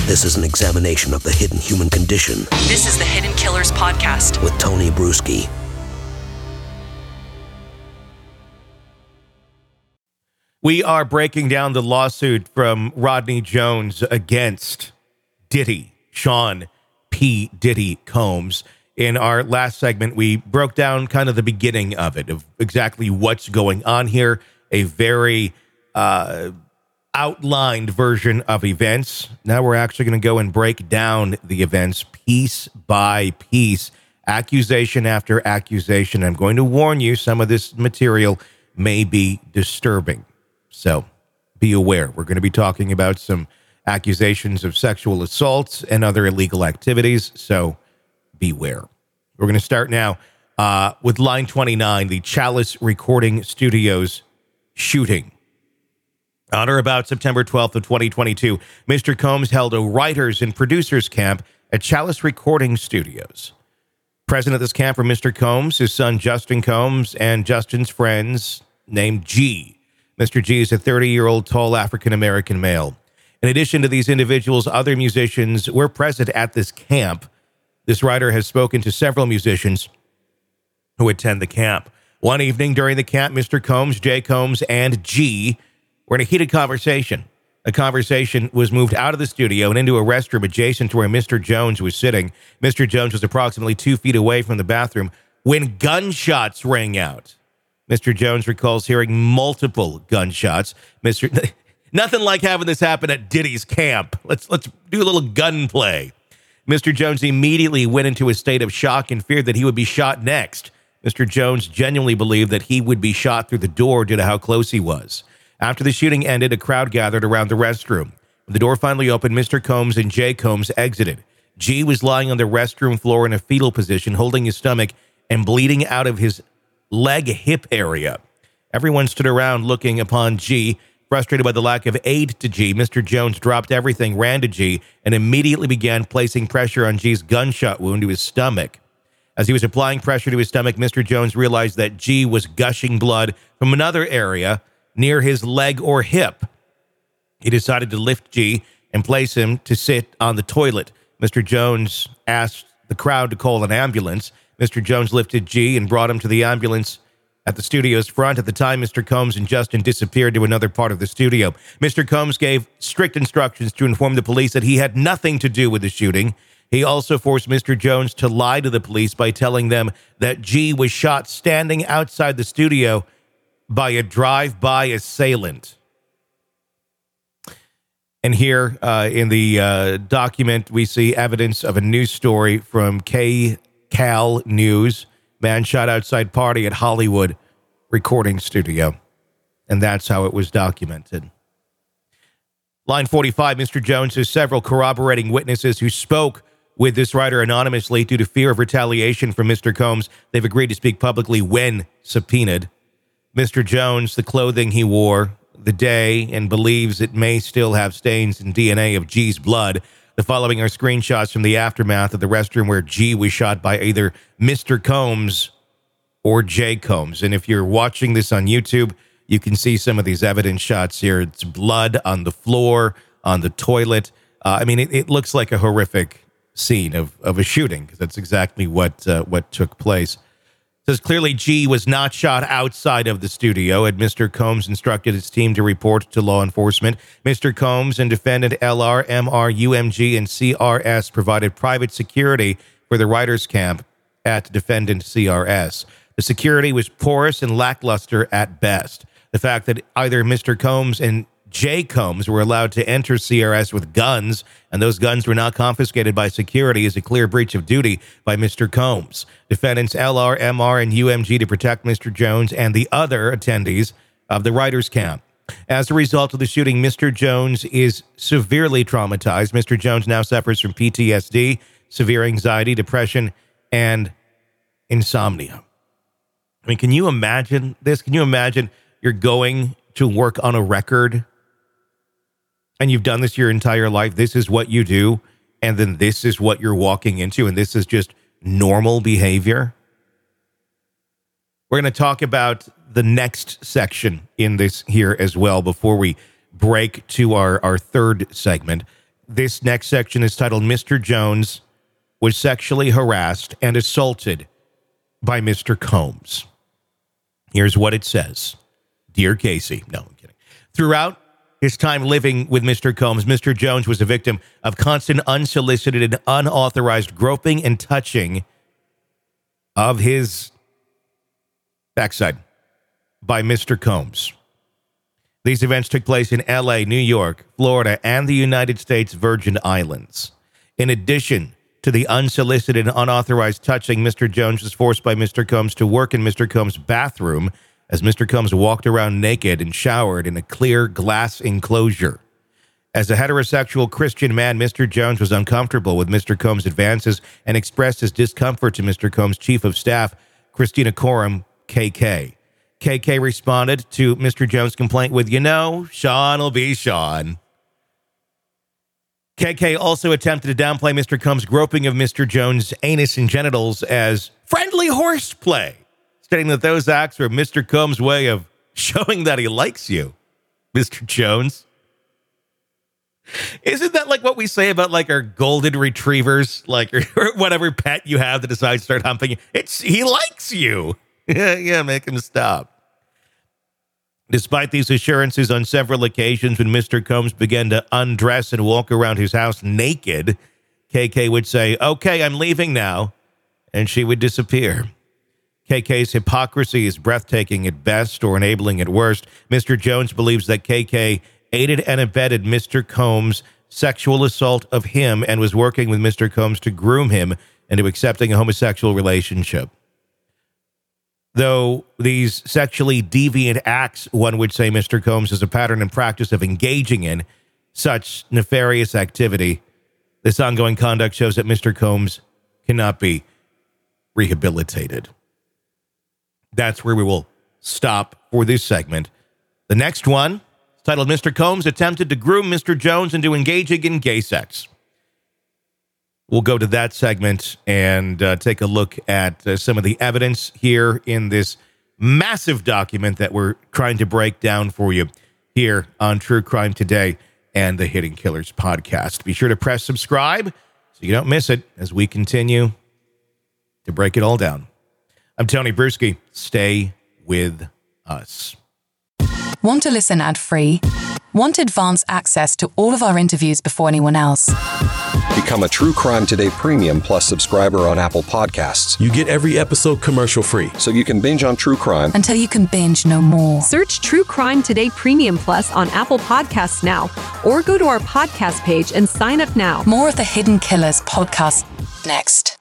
This is an examination of the hidden human condition. This is the Hidden Killers Podcast with Tony Bruschi. We are breaking down the lawsuit from Rodney Jones against Diddy, Sean P. Diddy Combs. In our last segment, we broke down kind of the beginning of it, of exactly what's going on here, a very outlined version of events. Now we're actually going to go and break down the events piece by piece, accusation after accusation. I'm going to warn you, some of this material may be disturbing. So be aware. We're going to be talking about some accusations of sexual assaults and other illegal activities. So beware. We're going to start now with line 29, the Chalice Recording Studios shooting. On or about September 12th of 2022, Mr. Combs held a writers and producers camp at Chalice Recording Studios. Present at this camp were Mr. Combs, his son Justin Combs, and Justin's friends named G. Mr. G is a 30-year-old tall African-American male. In addition to these individuals, other musicians were present at this camp. This writer has spoken to several musicians who attend the camp. One evening during the camp, Mr. Combs, J. Combs, and G were in a heated conversation. The conversation was moved out of the studio and into a restroom adjacent to where Mr. Jones was sitting. Mr. Jones was approximately 2 feet away from the bathroom when gunshots rang out. Mr. Jones recalls hearing multiple gunshots. Nothing like having this happen at Diddy's camp. Let's do a little gunplay. Mr. Jones immediately went into a state of shock and feared that he would be shot next. Mr. Jones genuinely believed that he would be shot through the door due to how close he was. After the shooting ended, a crowd gathered around the restroom. When the door finally opened, Mr. Combs and J. Combs exited. G was lying on the restroom floor in a fetal position, holding his stomach and bleeding out of his leg-hip area. Everyone stood around looking upon G. Frustrated by the lack of aid to G, Mr. Jones dropped everything, ran to G, and immediately began placing pressure on G's gunshot wound to his stomach. As he was applying pressure to his stomach, Mr. Jones realized that G was gushing blood from another area near his leg or hip. He decided to lift G and place him to sit on the toilet. Mr. Jones asked the crowd to call an ambulance. Mr. Jones lifted G and brought him to the ambulance at the studio's front. At the time, Mr. Combs and Justin disappeared to another part of the studio. Mr. Combs gave strict instructions to inform the police that he had nothing to do with the shooting. He also forced Mr. Jones to lie to the police by telling them that G was shot standing outside the studio by a drive-by assailant. And here in the document, we see evidence of a news story from KCAL News. Man shot outside party at Hollywood recording studio. And that's how it was documented. Line 45, Mr. Jones has several corroborating witnesses who spoke with this writer anonymously due to fear of retaliation from Mr. Combs. They've agreed to speak publicly when subpoenaed. Mr. Jones, the clothing he wore the day, and believes it may still have stains and DNA of G's blood. The following are screenshots from the aftermath of the restroom where G was shot by either Mr. Combs or J. Combs. And if you're watching this on YouTube, you can see some of these evidence shots here. It's blood on the floor, on the toilet. It looks like a horrific scene of a shooting, because that's exactly what took place. Says clearly G was not shot outside of the studio, and Mr. Combs instructed his team to report to law enforcement. Mr. Combs and defendant LR, MR, UMG, and CRS provided private security for the writers' camp at defendant CRS. The security was porous and lackluster at best. The fact that either Mr. Combs and J. Combs were allowed to enter CRS with guns, and those guns were not confiscated by security, is a clear breach of duty by Mr. Combs. Defendants LR, MR, and UMG to protect Mr. Jones and the other attendees of the writers' camp. As a result of the shooting, Mr. Jones is severely traumatized. Mr. Jones now suffers from PTSD, severe anxiety, depression, and insomnia. Can you imagine this? Can you imagine you're going to work on a record and you've done this your entire life? This is what you do, and then this is what you're walking into, and this is just normal behavior. We're going to talk about the next section in this here as well before we break to our third segment. this next section is titled Mr. Jones was sexually harassed and assaulted by Mr. Combs. Here's what it says. Dear Casey. No, I'm kidding. Throughout his time living with Mr. Combs, Mr. Jones was a victim of constant unsolicited and unauthorized groping and touching of his backside by Mr. Combs. These events took place in L.A., New York, Florida, and the United States Virgin Islands. In addition to the unsolicited and unauthorized touching, Mr. Jones was forced by Mr. Combs to work in Mr. Combs' bathroom as Mr. Combs walked around naked and showered in a clear glass enclosure. As a heterosexual Christian man, Mr. Jones was uncomfortable with Mr. Combs' advances and expressed his discomfort to Mr. Combs' chief of staff, Christina Coram, KK. KK responded to Mr. Jones' complaint with, Sean will be Sean. KK also attempted to downplay Mr. Combs' groping of Mr. Jones' anus and genitals as friendly horseplay, stating that those acts were Mr. Combs' way of showing that he likes you, Mr. Jones. Isn't that like what we say about like our golden retrievers, like or whatever pet you have that decides to start humping you? He likes you. Yeah, make him stop. Despite these assurances on several occasions when Mr. Combs began to undress and walk around his house naked, KK would say, "Okay, I'm leaving now," and she would disappear. KK's hypocrisy is breathtaking at best or enabling at worst. Mr. Jones believes that KK aided and abetted Mr. Combs' sexual assault of him and was working with Mr. Combs to groom him into accepting a homosexual relationship. Though these sexually deviant acts, one would say Mr. Combs has a pattern and practice of engaging in such nefarious activity, this ongoing conduct shows that Mr. Combs cannot be rehabilitated. That's where we will stop for this segment. The next one is titled Mr. Combs Attempted to Groom Mr. Jones into Engaging in Gay Sex. We'll go to that segment and take a look at some of the evidence here in this massive document that we're trying to break down for you here on True Crime Today and the Hidden Killers podcast. Be sure to press subscribe so you don't miss it as we continue to break it all down. I'm Tony Bruschi. Stay with us. Want to listen ad-free? Want advance access to all of our interviews before anyone else? Become a True Crime Today Premium Plus subscriber on Apple Podcasts. You get every episode commercial-free. So you can binge on True Crime until you can binge no more. Search True Crime Today Premium Plus on Apple Podcasts now, or go to our podcast page and sign up now. More of the Hidden Killers podcast next.